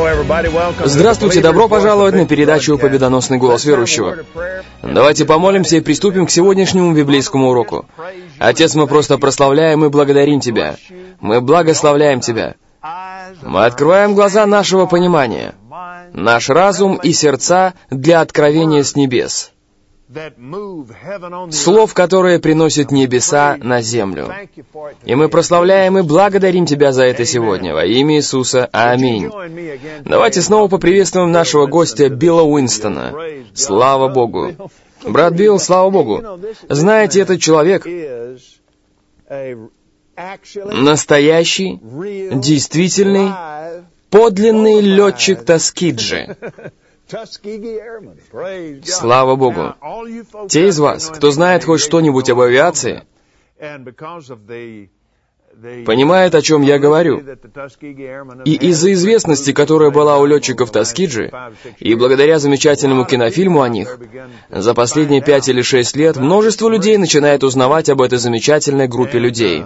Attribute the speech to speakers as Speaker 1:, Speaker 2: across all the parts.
Speaker 1: Здравствуйте, добро пожаловать на передачу «Победоносный голос верующего». Давайте помолимся и приступим к сегодняшнему библейскому уроку. Отец, мы просто прославляем и благодарим Тебя. Мы благословляем Тебя. Мы открываем глаза нашего понимания, наш разум и сердца для откровения с небес. Слов, которые приносят небеса на землю. И мы прославляем и благодарим Тебя за это сегодня. Во имя Иисуса. Аминь. Давайте снова поприветствуем нашего гостя Билла Уинстона. Слава Богу. Брат Билл, слава Богу. Знаете, этот человек настоящий, действительный, подлинный летчик Таскиджи. Слава Богу. Те из вас, кто знает хоть что-нибудь об авиации, понимают, о чем я говорю. И из-за известности, которая была у летчиков Таскиджи, и благодаря замечательному кинофильму о них, за последние 5 или 6 лет множество людей начинает узнавать об этой замечательной группе людей.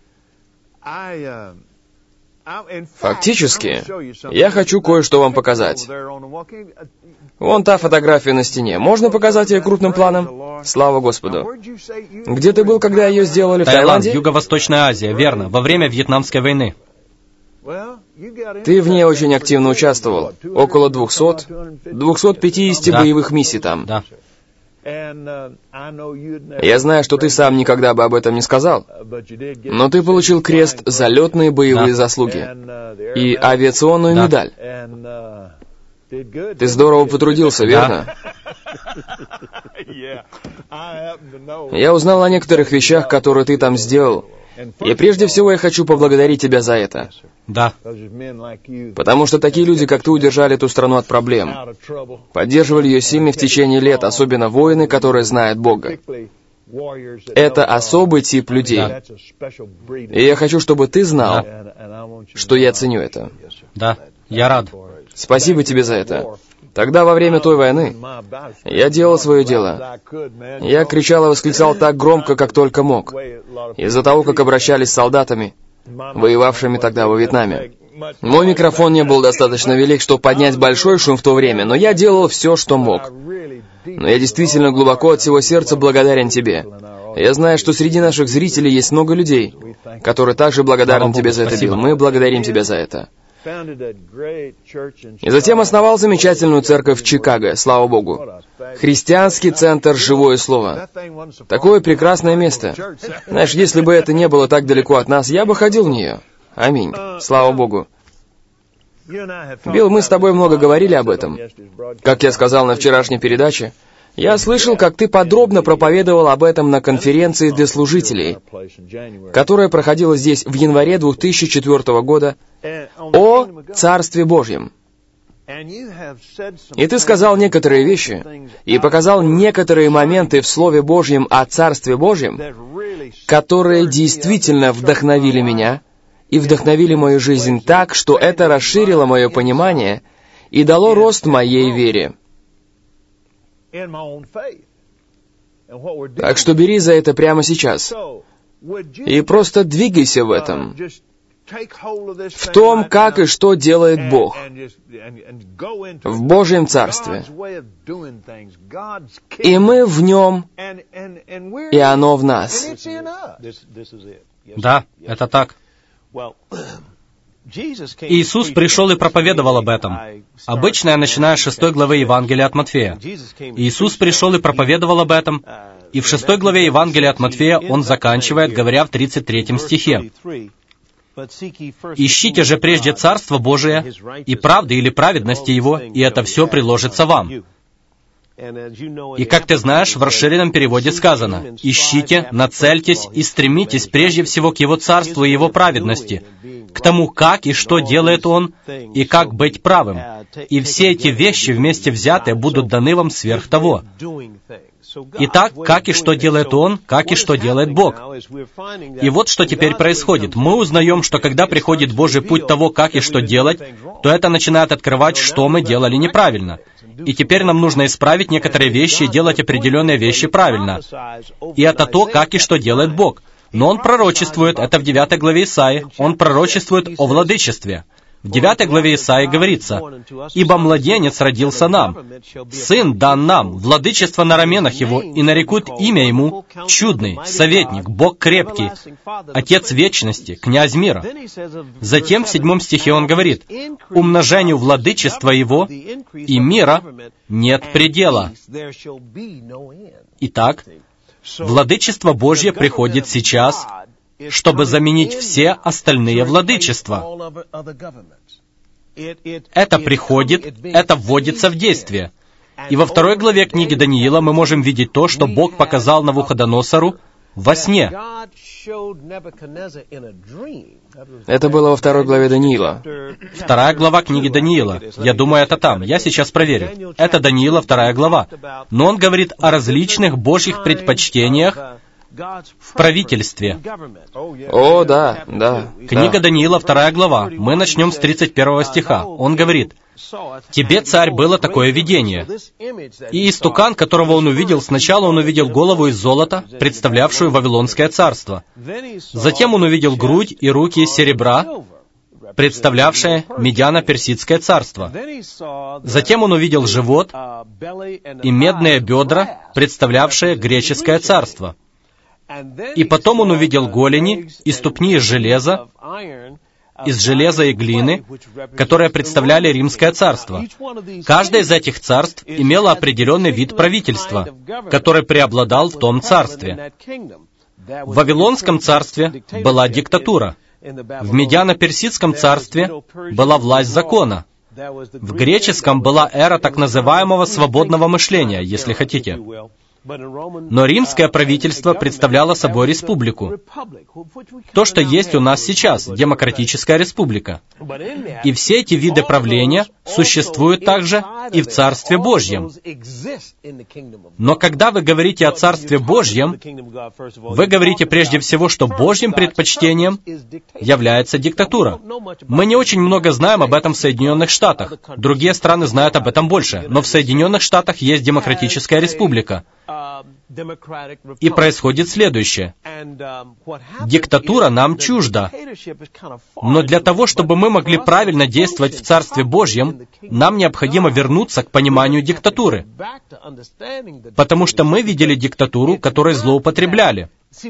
Speaker 1: Фактически, я хочу кое-что вам показать. Вон та фотография на стене. Можно показать ее крупным планом? Слава Господу. Где ты был, когда ее сделали? В Таиланде?
Speaker 2: Юго-Восточная Азия, верно, во время Вьетнамской войны.
Speaker 1: Ты в ней очень активно участвовал. Около 250 боевых миссий там.
Speaker 2: Да.
Speaker 1: Я знаю, что ты сам никогда бы об этом не сказал, но ты получил крест за летные боевые заслуги и авиационную медаль. Ты здорово потрудился, верно? Я узнал о некоторых вещах, которые ты там сделал, и прежде всего я хочу поблагодарить тебя за это.
Speaker 2: Да.
Speaker 1: Потому что такие люди, как ты, удержали эту страну от проблем. Поддерживали ее сильно в течение лет, особенно воины, которые знают Бога. Это особый тип людей. И я хочу, чтобы ты знал, что я ценю это.
Speaker 2: Да, я рад.
Speaker 1: Спасибо тебе за это. Тогда, во время той войны, я делал свое дело. Я кричал и восклицал так громко, как только мог, из-за того, как обращались с солдатами, воевавшими тогда во Вьетнаме. Мой микрофон не был достаточно велик, чтобы поднять большой шум в то время, но я делал все, что мог. Но я действительно глубоко от всего сердца благодарен тебе. Я знаю, что среди наших зрителей есть много людей, которые также благодарны тебе за это, Билл. Мы благодарим тебя за это. И затем основал замечательную церковь в Чикаго, слава Богу. Христианский центр «Живое Слово». Такое прекрасное место. Знаешь, если бы это не было так далеко от нас, я бы ходил в нее. Аминь. Слава Богу. Билл, мы с тобой много говорили об этом. Как я сказал на вчерашней передаче, я слышал, как ты подробно проповедовал об этом на конференции для служителей, которая проходила здесь в январе 2004 года, о Царстве Божьем. И ты сказал некоторые вещи и показал некоторые моменты в Слове Божьем о Царстве Божьем, которые действительно вдохновили меня и вдохновили мою жизнь так, что это расширило мое понимание и дало рост моей вере. Так что бери за это прямо сейчас. И просто двигайся в этом. В том, как и что делает Бог. В Божьем Царстве. И мы в Нем, и оно в нас.
Speaker 2: Да, это так. Иисус пришел и проповедовал об этом. Обычно я начинаю с 6 главы Евангелия от Матфея. Иисус пришел и проповедовал об этом, и в 6 главе Евангелия от Матфея Он заканчивает, говоря в 33 стихе. «Ищите же прежде Царство Божие и правды или праведности Его, и это все приложится вам». И как ты знаешь, в расширенном переводе сказано: «Ищите, нацельтесь и стремитесь прежде всего к Его Царству и Его праведности, к тому, как и что делает Он, и как быть правым. И все эти вещи вместе взятые будут даны вам сверх того». Итак, как и что делает Он, как и что делает Бог. И вот что теперь происходит. Мы узнаем, что когда приходит Божий путь того, как и что делать, то это начинает открывать, что мы делали неправильно. И теперь нам нужно исправить некоторые вещи и делать определенные вещи правильно. И это то, как и что делает Бог. Но Он пророчествует, это в 9 главе Исаии, Он пророчествует о владычестве. В 9 главе Исаии говорится: «Ибо младенец родился нам, сын дан нам, владычество на раменах его, и нарекут имя ему Чудный, Советник, Бог крепкий, Отец вечности, Князь мира». Затем в 7 стихе он говорит: «Умножению владычества его и мира нет предела». Итак, владычество Божье приходит сейчас, чтобы заменить все остальные владычества. Это приходит, это вводится в действие. И во 2 главе книги Даниила мы можем видеть то, что Бог показал Навуходоносору во сне.
Speaker 1: Это было во 2 главе Даниила.
Speaker 2: 2 глава книги Даниила. Я думаю, это там. Я сейчас проверю. Это Даниила, 2 глава. Но он говорит о различных Божьих предпочтениях в правительстве.
Speaker 1: О, да, да.
Speaker 2: Книга Даниила, 2 глава. Мы начнем с 31 стиха. Он говорит: «Тебе, царь, было такое видение. И истукан, которого он увидел, сначала он увидел голову из золота, представлявшую Вавилонское царство. Затем он увидел грудь и руки из серебра, представлявшее Медиано-Персидское царство. Затем он увидел живот и медные бедра, представлявшие Греческое царство. И потом он увидел голени и ступни из железа и глины, которые представляли Римское царство. Каждое из этих царств имело определенный вид правительства, который преобладал в том царстве. В Вавилонском царстве была диктатура. В Медиано-Персидском царстве была власть закона. В греческом была эра так называемого свободного мышления, если хотите. Но римское правительство представляло собой республику. То, что есть у нас сейчас, демократическая республика. И все эти виды правления существуют также и в Царстве Божьем. Но когда вы говорите о Царстве Божьем, вы говорите прежде всего, что Божьим предпочтением является диктатура. Мы не очень много знаем об этом в Соединенных Штатах. Другие страны знают об этом больше. Но в Соединенных Штатах есть демократическая республика. И происходит следующее. Диктатура нам чужда. Но для того, чтобы мы могли правильно действовать в Царстве Божьем, нам необходимо вернуться к пониманию диктатуры. Потому что мы видели диктатуру, которой злоупотребляли.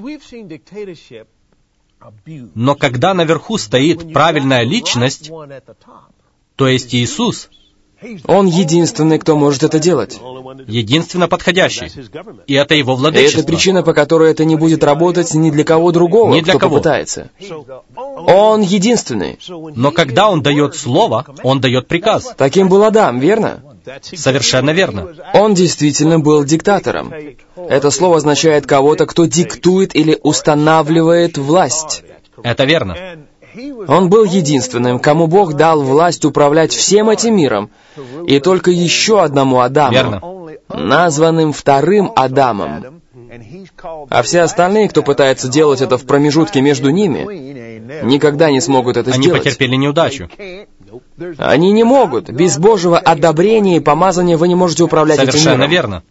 Speaker 2: Но когда наверху стоит правильная личность, то есть Иисус,
Speaker 1: Он единственный, кто может это делать.
Speaker 2: Единственно подходящий. И это Его
Speaker 1: И
Speaker 2: владычество.
Speaker 1: это причина, по которой это не будет работать ни для кого другого,
Speaker 2: Ни для
Speaker 1: кто
Speaker 2: кого.
Speaker 1: попытается. Он единственный.
Speaker 2: Но когда Он дает слово, Он дает приказ.
Speaker 1: Таким был Адам, верно?
Speaker 2: Совершенно верно.
Speaker 1: Он действительно был диктатором. Это слово означает кого-то, кто диктует или устанавливает власть.
Speaker 2: Это верно.
Speaker 1: Он был единственным, кому Бог дал власть управлять всем этим миром, и только еще одному Адаму,
Speaker 2: Верно.
Speaker 1: названным вторым Адамом. А все остальные, кто пытается делать это в промежутке между ними, никогда не смогут это
Speaker 2: Они
Speaker 1: сделать.
Speaker 2: потерпели неудачу.
Speaker 1: Они не могут. Без Божьего одобрения и помазания вы не можете управлять этим
Speaker 2: Совершенно
Speaker 1: миром.
Speaker 2: верно.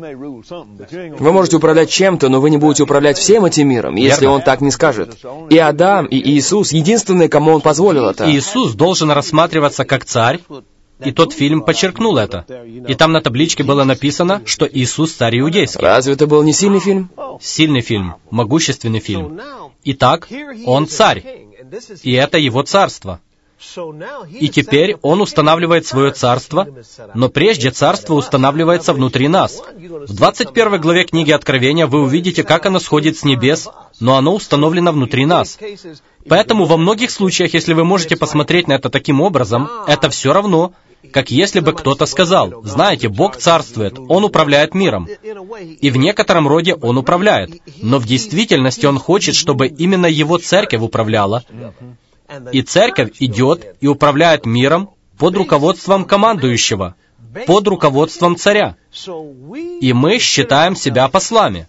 Speaker 1: Вы можете управлять чем-то, но вы не будете управлять всем этим миром, если
Speaker 2: Верно.
Speaker 1: Он так не скажет. И Адам, и Иисус — единственные, кому Он позволил это.
Speaker 2: Иисус должен рассматриваться как царь, и тот фильм подчеркнул это. И там на табличке было написано, что Иисус царь иудейский.
Speaker 1: Разве это был не сильный фильм?
Speaker 2: Сильный фильм, могущественный фильм. Итак, Он царь, и это Его царство. И теперь Он устанавливает свое царство, но прежде царство устанавливается внутри нас. В 21 главе книги Откровения вы увидите, как оно сходит с небес, но оно установлено внутри нас. Поэтому во многих случаях, если вы можете посмотреть на это таким образом, это все равно, как если бы кто-то сказал: знаете, Бог царствует, Он управляет миром. И в некотором роде Он управляет, но в действительности Он хочет, чтобы именно Его церковь управляла. И церковь идет и управляет миром под руководством командующего, под руководством царя. И мы считаем себя послами.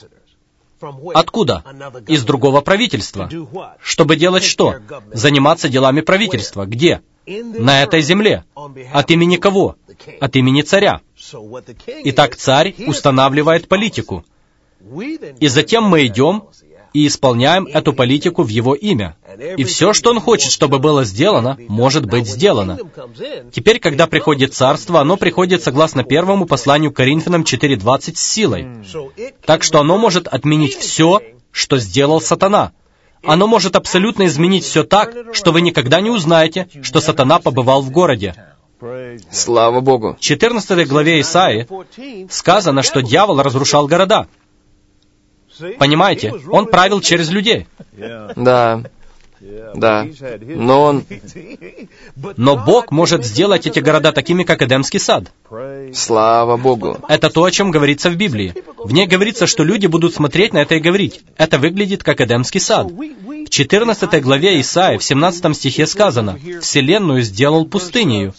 Speaker 2: Откуда? Из другого правительства. Чтобы делать что? Заниматься делами правительства. Где? На этой земле. От имени кого? От имени царя. Итак, царь устанавливает политику. И затем мы идем и исполняем эту политику в Его имя. И все, что Он хочет, чтобы было сделано, может быть сделано. Теперь, когда приходит Царство, оно приходит согласно первому посланию к Коринфянам 4:20 с силой. Так что оно может отменить все, что сделал сатана. Оно может абсолютно изменить все так, что вы никогда не узнаете, что сатана побывал в городе.
Speaker 1: Слава Богу.
Speaker 2: В 14 главе Исаии сказано, что дьявол разрушал города. Понимаете? Он правил через людей.
Speaker 1: Да. Да. Но
Speaker 2: Бог может сделать эти города такими, как Эдемский сад.
Speaker 1: Слава Богу.
Speaker 2: Это то, о чем говорится в Библии. В ней говорится, что люди будут смотреть на это и говорить: это выглядит как Эдемский сад. В 14 главе Исаии, в 17 стихе сказано: «Вселенную сделал пустынею».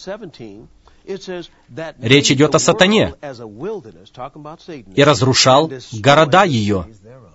Speaker 2: Речь идет о сатане. «И разрушал города ее».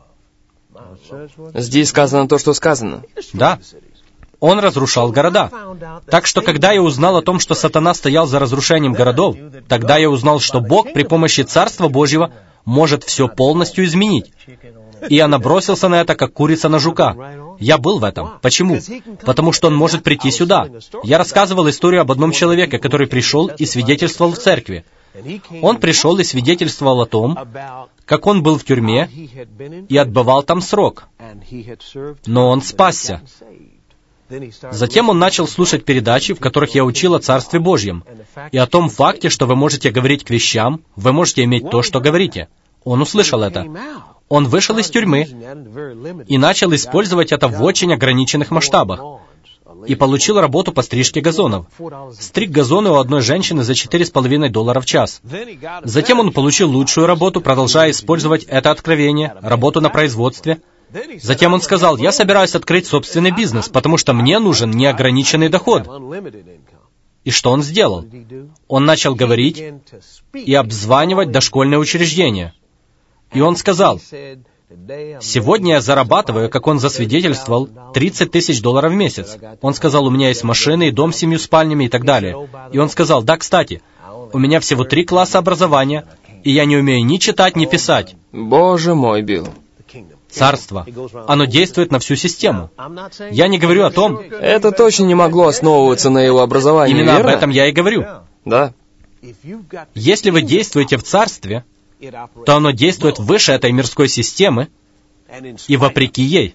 Speaker 1: Здесь сказано то, что сказано.
Speaker 2: Да. Он разрушал города. Так что, когда я узнал о том, что сатана стоял за разрушением городов, тогда я узнал, что Бог при помощи Царства Божьего может все полностью изменить. И я набросился на это, как курица на жука. Я был в этом. Почему? Потому что он может прийти сюда. Я рассказывал историю об одном человеке, который пришел и свидетельствовал в церкви. Он пришел и свидетельствовал о том, как он был в тюрьме и отбывал там срок. Но он спасся. Затем он начал слушать передачи, в которых я учил о Царстве Божьем, и о том факте, что вы можете говорить к вещам, вы можете иметь то, что говорите. Он услышал это. Он вышел из тюрьмы и начал использовать это в очень ограниченных масштабах. И получил работу по стрижке газонов. Стриг газоны у одной женщины за $4,5 в час. Затем он получил лучшую работу, продолжая использовать это откровение, работу на производстве. Затем он сказал: «Я собираюсь открыть собственный бизнес, потому что мне нужен неограниченный доход». И что он сделал? Он начал говорить и обзванивать дошкольные учреждения. И он сказал: «Сегодня я зарабатываю, как он засвидетельствовал, $30 000 в месяц». Он сказал: «У меня есть машина и дом с 7 спальнями и так далее». И он сказал: «Да, кстати, у меня всего 3 класса образования, и я не умею ни читать, ни писать».
Speaker 1: Боже мой, Билл.
Speaker 2: Царство. Оно действует на всю систему. Я не говорю о том...
Speaker 1: Это точно не могло основываться на его образовании,
Speaker 2: Именно
Speaker 1: верно?
Speaker 2: об этом я и говорю.
Speaker 1: Да.
Speaker 2: Если вы действуете в Царстве, то оно действует выше этой мирской системы и вопреки ей.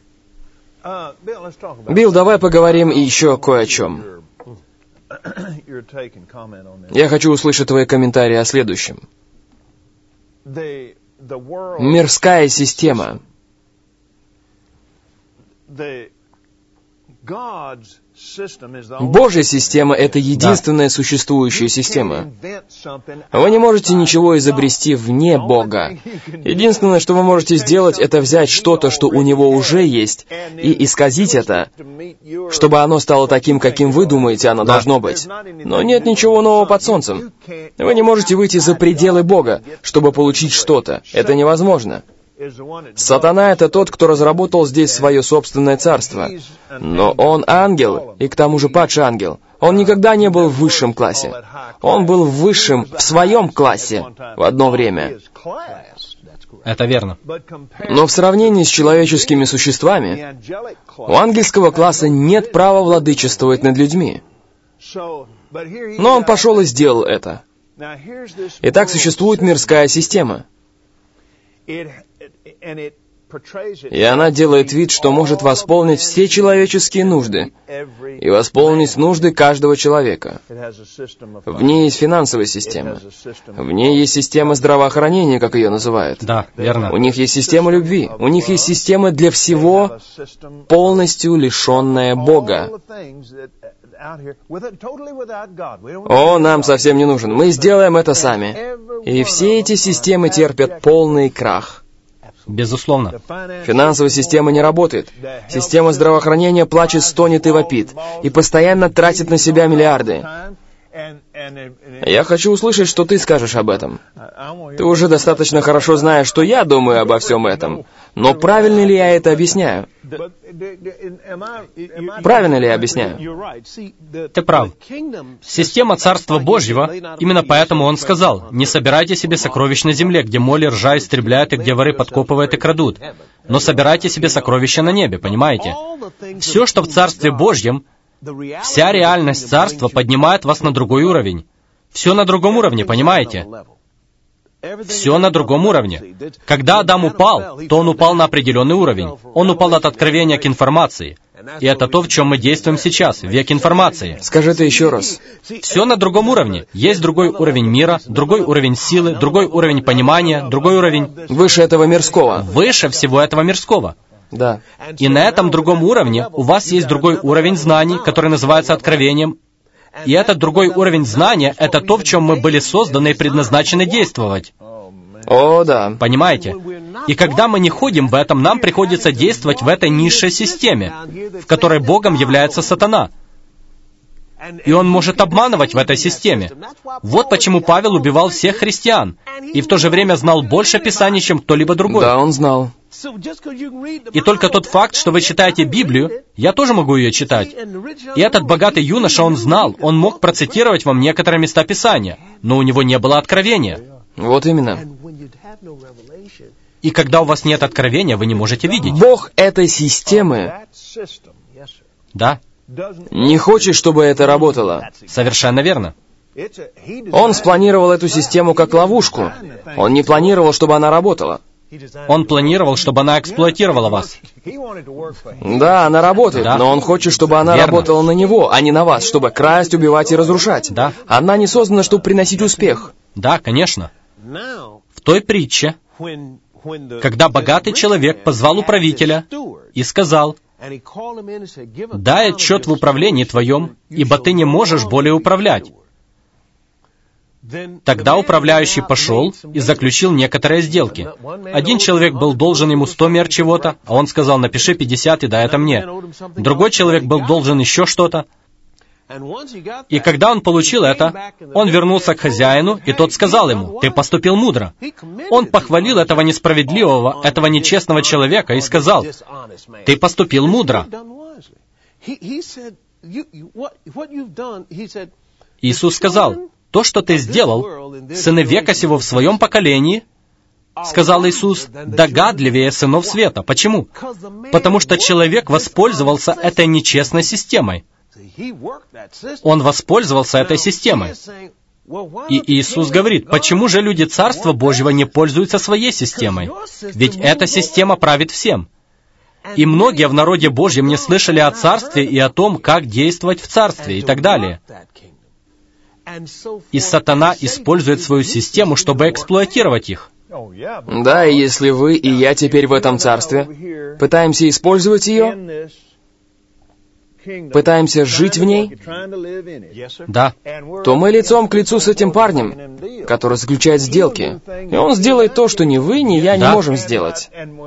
Speaker 1: Билл, давай поговорим еще кое о чем. Я хочу услышать твои комментарии о следующем. Мирская система. Божья система — это единственная существующая система. Вы не можете ничего изобрести вне Бога. Единственное, что вы можете сделать, это взять что-то, что у Него уже есть, и исказить это, чтобы оно стало таким, каким вы думаете, оно должно быть. Но нет ничего нового под солнцем. Вы не можете выйти за пределы Бога, чтобы получить что-то. Это невозможно. Сатана — это тот, кто разработал здесь свое собственное царство. Но он ангел, и к тому же падший ангел. Он никогда не был в высшем классе. Он был в высшем, в своем классе в одно время.
Speaker 2: Это верно.
Speaker 1: Но в сравнении с человеческими существами, у ангельского класса нет права владычествовать над людьми. Но он пошел и сделал это. Итак, существует мирская система. И она делает вид, что может восполнить все человеческие нужды и восполнить нужды каждого человека. В ней есть финансовая система. В ней есть система здравоохранения, как ее называют.
Speaker 2: Да, верно.
Speaker 1: У них есть система любви. У них есть система для всего, полностью лишенная Бога. О, нам совсем не нужен. Мы сделаем это сами. И все эти системы терпят полный крах.
Speaker 2: Безусловно.
Speaker 1: Финансовая система не работает. Система здравоохранения плачет, стонет и вопит, и постоянно тратит на себя миллиарды. Я хочу услышать, что ты скажешь об этом. Ты уже достаточно хорошо знаешь, что я думаю обо всем этом. Но правильно ли я это объясняю? Правильно ли я объясняю?
Speaker 2: Ты прав. Система Царства Божьего, именно поэтому он сказал, «Не собирайте себе сокровищ на земле, где моль и ржа истребляют, и где воры подкопывают и крадут. Но собирайте себе сокровища на небе», понимаете? Все, что в Царстве Божьем, вся реальность Царства поднимает вас на другой уровень. Все на другом уровне, понимаете? Все на другом уровне. Когда Адам упал, то он упал на определенный уровень. Он упал от откровения к информации. И это то, в чем мы действуем сейчас, век информации.
Speaker 1: Скажи это еще раз.
Speaker 2: Все на другом уровне. Есть другой уровень мира, другой уровень силы, другой уровень понимания, другой уровень...
Speaker 1: Выше этого мирского.
Speaker 2: Выше всего этого мирского.
Speaker 1: Да.
Speaker 2: И на этом другом уровне у вас есть другой уровень знаний, который называется откровением. И этот другой уровень знания — это то, в чем мы были созданы и предназначены действовать.
Speaker 1: О, да.
Speaker 2: Понимаете? И когда мы не ходим в этом, нам приходится действовать в этой низшей системе, в которой Богом является сатана. И он может обманывать в этой системе. Вот почему Павел убивал всех христиан, и в то же время знал больше Писаний, чем кто-либо другой.
Speaker 1: Да, он знал.
Speaker 2: И только тот факт, что вы читаете Библию, я тоже могу ее читать. И этот богатый юноша, он знал, он мог процитировать вам некоторые места Писания, но у него не было откровения.
Speaker 1: Вот именно.
Speaker 2: И когда у вас нет откровения, вы не можете видеть.
Speaker 1: Бог этой системы
Speaker 2: Да,
Speaker 1: не хочет, чтобы это работало.
Speaker 2: совершенно верно.
Speaker 1: Он спланировал эту систему как ловушку. Он не планировал, чтобы она работала.
Speaker 2: Он планировал, чтобы она эксплуатировала вас.
Speaker 1: Да, она работает,
Speaker 2: Да.
Speaker 1: но он хочет, чтобы она
Speaker 2: Верно.
Speaker 1: работала на него, а не на вас, чтобы красть, убивать и разрушать.
Speaker 2: Да.
Speaker 1: Она не создана, чтобы приносить успех.
Speaker 2: Да, конечно. В той притче, когда богатый человек позвал управителя и сказал, «Дай отчет в управлении твоем, ибо ты не можешь более управлять». Тогда управляющий пошел и заключил некоторые сделки. Один человек был должен ему 100 мер чего-то, а он сказал, напиши 50 и дай это мне. Другой человек был должен еще что-то. И когда он получил это, он вернулся к хозяину, и тот сказал ему, ты поступил мудро. Он похвалил этого несправедливого, этого нечестного человека и сказал, ты поступил мудро. Иисус сказал, то, что ты сделал, сыны века сего в своем поколении, сказал Иисус, догадливее сынов света. Почему? Потому что человек воспользовался этой нечестной системой. Он воспользовался этой системой. И Иисус говорит, почему же люди Царства Божьего не пользуются своей системой? Ведь эта система правит всем. И многие в народе Божьем не слышали о Царстве и о том, как действовать в Царстве и так далее. И сатана использует свою систему, чтобы эксплуатировать их.
Speaker 1: Да, и если вы и я теперь в этом царстве пытаемся использовать ее, пытаемся жить в ней,
Speaker 2: Да.
Speaker 1: то мы лицом к лицу с этим парнем, который заключает сделки. И он сделает то, что ни вы, ни я не
Speaker 2: Да.
Speaker 1: можем сделать.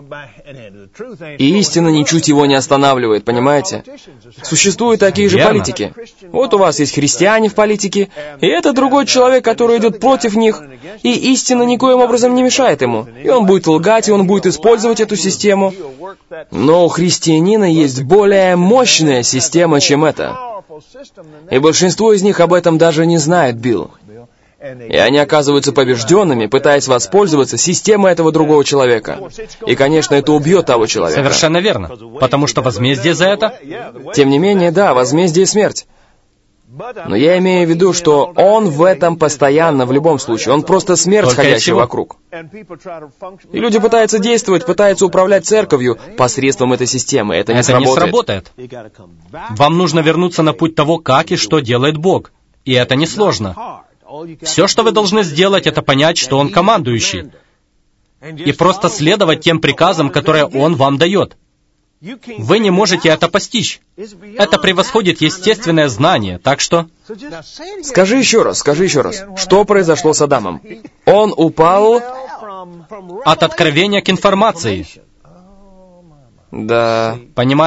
Speaker 1: И истина ничуть его не останавливает, понимаете? Существуют такие же
Speaker 2: Верно.
Speaker 1: политики. Вот у вас есть христиане в политике, и это другой человек, который идет против них, и истина никоим образом не мешает ему. И он будет лгать, и он будет использовать эту систему. Но у христианина есть более мощная система, чем это. И большинство из них об этом даже не знает, Билл. И они оказываются побежденными, пытаясь воспользоваться системой этого другого человека. И, конечно, это убьет того человека.
Speaker 2: Совершенно верно. Потому что возмездие за это...
Speaker 1: Тем не менее, да, возмездие — смерть. Но я имею в виду, что он в этом постоянно, в любом случае. Он просто смерть,
Speaker 2: Только
Speaker 1: ходящая
Speaker 2: всего.
Speaker 1: вокруг. И люди пытаются действовать, пытаются управлять церковью посредством этой системы. Это не
Speaker 2: Это не
Speaker 1: сработает.
Speaker 2: сработает. Вам нужно вернуться на путь того, как и что делает Бог. И это несложно. Все, что вы должны сделать, это понять, что Он командующий. И просто следовать тем приказам, которые Он вам дает. Вы не можете это постичь. Это превосходит естественное знание, так что...
Speaker 1: Скажи еще раз, что произошло с Адамом? Он упал...
Speaker 2: От откровения к информации.
Speaker 1: Да...
Speaker 2: Понимаете?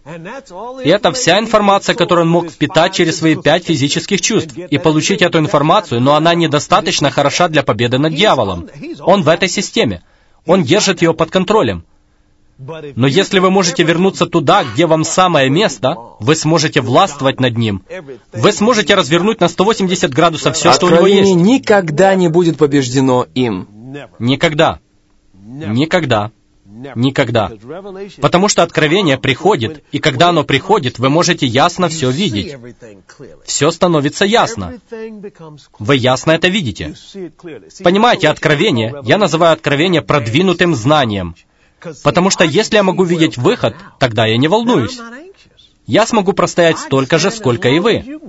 Speaker 2: И это вся информация, которую он мог впитать через свои 5 физических чувств и получить эту информацию, но она недостаточно хороша для победы над дьяволом. Он в этой системе. Он держит ее под контролем. Но если вы можете вернуться туда, где вам самое место, вы сможете властвовать над ним. Вы сможете развернуть на 180 градусов все, что у него есть.
Speaker 1: Откровение никогда не будет побеждено им.
Speaker 2: Никогда. Никогда. Никогда. Потому что откровение приходит, и когда оно приходит, вы можете ясно все видеть. Все становится ясно. Вы ясно это видите. Понимаете, откровение, я называю откровение продвинутым знанием. Потому что если я могу видеть выход, тогда я не волнуюсь. Я смогу простоять столько же, сколько и вы.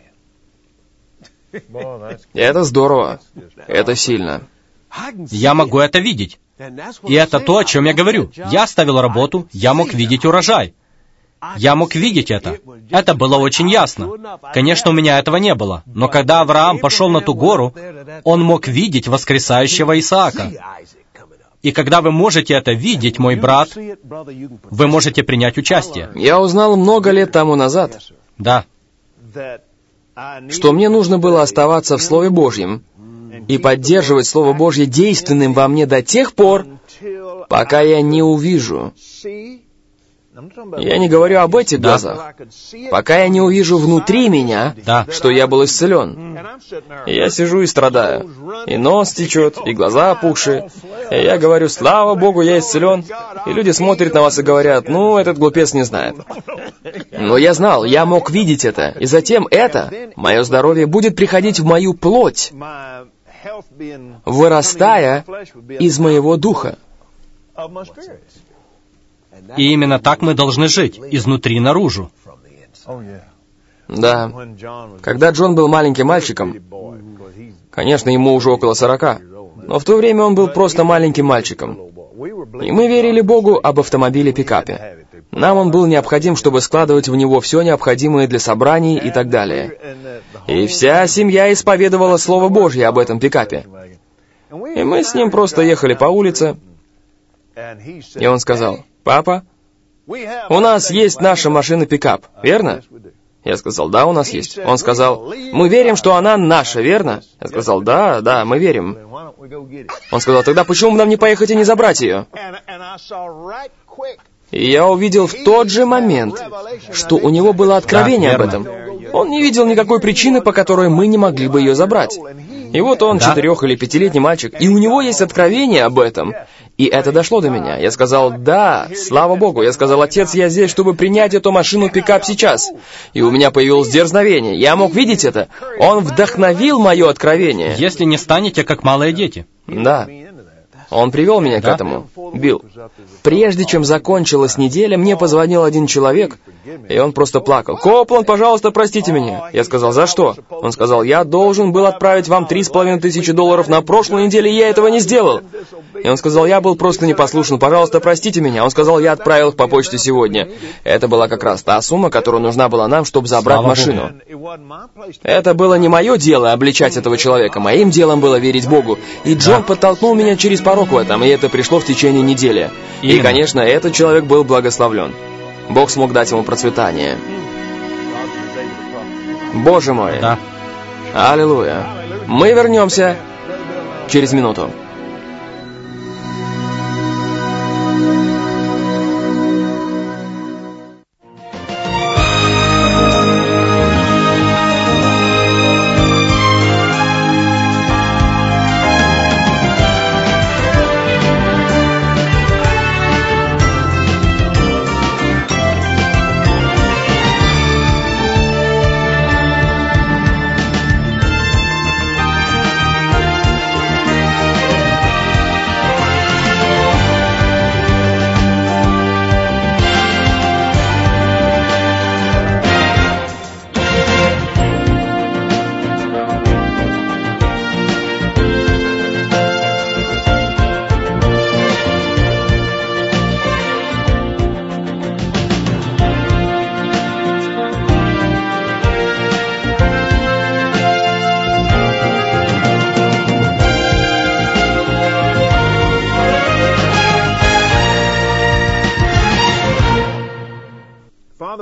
Speaker 1: Это здорово. Это сильно.
Speaker 2: Я могу это видеть. И это то, о чем я говорю. Я оставил работу, я мог видеть урожай. Я мог видеть это. Это было очень ясно. Конечно, у меня этого не было. Но когда Авраам пошел на ту гору, он мог видеть воскресающего Исаака. И когда вы можете это видеть, мой брат, вы можете принять участие.
Speaker 1: Я узнал много лет тому назад,
Speaker 2: Да.
Speaker 1: что мне нужно было оставаться в Слове Божьем и поддерживать Слово Божье действенным во мне до тех пор, пока я не увижу. Я не говорю об этих глазах. Пока я не увижу внутри меня,
Speaker 2: Да.
Speaker 1: что я был исцелен. И я сижу и страдаю. И нос течет, и глаза опухшие. И я говорю, слава Богу, я исцелен. И люди смотрят на вас и говорят, ну, этот глупец не знает. Но я знал, я мог видеть это. И затем это, мое здоровье, будет приходить в мою плоть, вырастая из моего духа.
Speaker 2: И именно так мы должны жить, изнутри наружу.
Speaker 1: Да. Когда Джон был маленьким мальчиком, конечно, ему уже около 40, но в то время он был просто маленьким мальчиком. И мы верили Богу об автомобиле-пикапе. Нам он был необходим, чтобы складывать в него все необходимое для собраний и так далее. И вся семья исповедовала Слово Божье об этом пикапе. И мы с ним просто ехали по улице, и он сказал, «Папа, у нас есть наша машина-пикап, верно?» Я сказал, «Да, у нас есть». Он сказал, «Мы верим, что она наша, верно?» Я сказал, «Да, мы верим». Он сказал, «Тогда почему бы нам не поехать и не забрать ее?» И я увидел в тот же момент, что у него было откровение об этом. Он не видел никакой причины, по которой мы не могли бы ее забрать. И вот он, 4- или 5-летний мальчик, и у него есть откровение об этом. И это дошло до меня. Я сказал, да, слава Богу. Я сказал, отец, я здесь, чтобы принять эту машину-пикап сейчас. И у меня появилось дерзновение. Я мог видеть это. Он вдохновил мое откровение.
Speaker 2: Если не станете, как малые дети.
Speaker 1: Да. Он привел меня к этому. Билл. Прежде чем закончилась неделя, мне позвонил один человек, и он просто плакал. «Копланд, пожалуйста, простите меня». Я сказал, «За что?» Он сказал, «Я должен был отправить вам $3500 на прошлой неделе, и я этого не сделал». И он сказал, «Я был просто непослушен, пожалуйста, простите меня». Он сказал, «Я отправил их по почте сегодня». Это была как раз та сумма, которая нужна была нам, чтобы забрать машину. Это было не мое дело обличать этого человека, моим делом было верить Богу. И Джон подтолкнул меня через порог в этом, и это пришло в течение недели. И, конечно, этот человек был благословлен. Бог смог дать ему процветание. Боже мой!
Speaker 2: Да.
Speaker 1: Аллилуйя! Мы вернемся через минуту.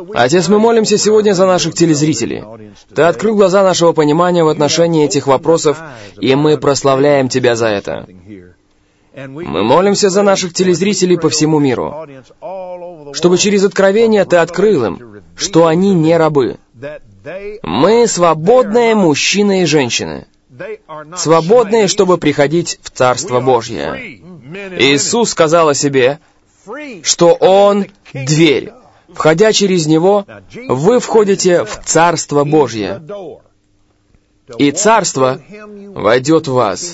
Speaker 1: Отец, мы молимся сегодня за наших телезрителей. Ты открыл глаза нашего понимания в отношении этих вопросов, и мы прославляем Тебя за это. Мы молимся за наших телезрителей по всему миру, чтобы через откровение Ты открыл им, что они не рабы. Мы свободные мужчины и женщины, свободные, чтобы приходить в Царство Божье. Иисус сказал о себе, что Он — дверь. Входя через Него, вы входите в Царство Божье, и Царство войдет в вас.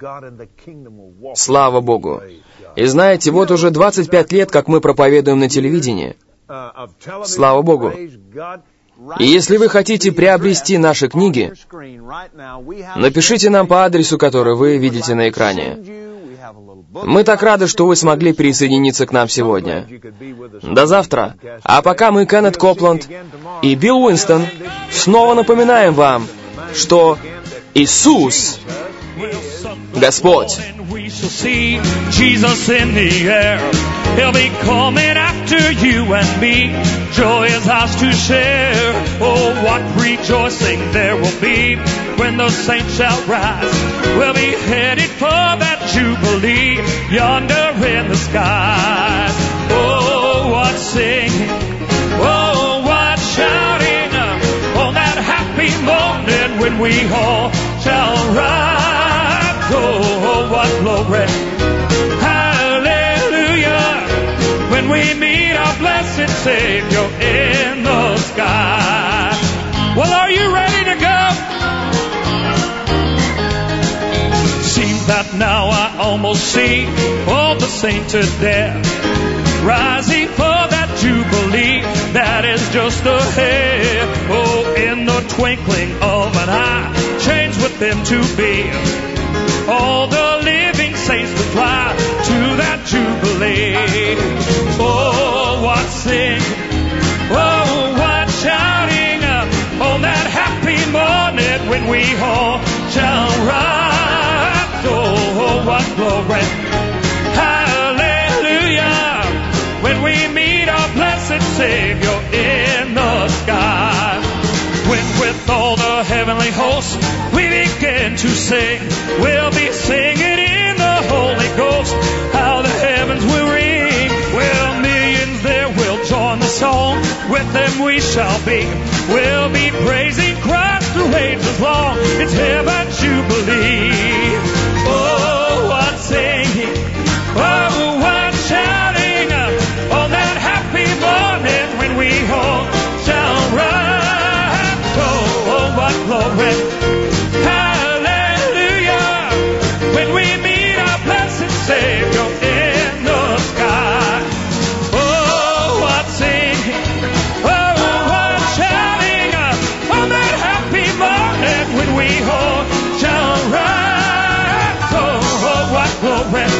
Speaker 1: Слава Богу! И знаете, вот уже 25 лет, как мы проповедуем на телевидении. Слава Богу! И если вы хотите приобрести наши книги, напишите нам по адресу, который вы видите на экране. Мы так рады, что вы смогли присоединиться к нам сегодня. До завтра. А пока мы, Кеннет Копланд и Билл Уинстон, снова напоминаем вам, что Иисус — Господь.
Speaker 3: We shall see Jesus in the air. He'll be coming after you and me. Joy is ours to share. Oh, what rejoicing there will be when the saints shall rise. We'll be headed for that Jubilee yonder in the skies. Oh, what singing. Oh, what shouting on that happy morning when we all shall rise. Oh, what glory, hallelujah, when we meet our blessed Savior in the sky. Well, are you ready to go? Seems that now I almost see all the saints there, rising for that Jubilee that is just ahead. Oh, in the twinkling of an eye, change with them to be. All the living saints to fly to that Jubilee. Oh, what singing, oh, what shouting on that happy morning when we all shall rise. Oh, what glory, hallelujah, when we meet our blessed Savior in the sky. When with all the heavenly hosts we begin to sing, we'll be singing in the Holy Ghost, how the heavens will ring. Well, millions there will join the song, with them we shall be. We'll be praising Christ through ages long, it's heaven Jubilee. Oh, what singing, oh, what shouting on that happy morning when we all shall rise. What glory, hallelujah, when we meet our blessed Savior in the sky. Oh, what singing, oh, what shouting on that happy morning when we all shall rise. Oh, what glory,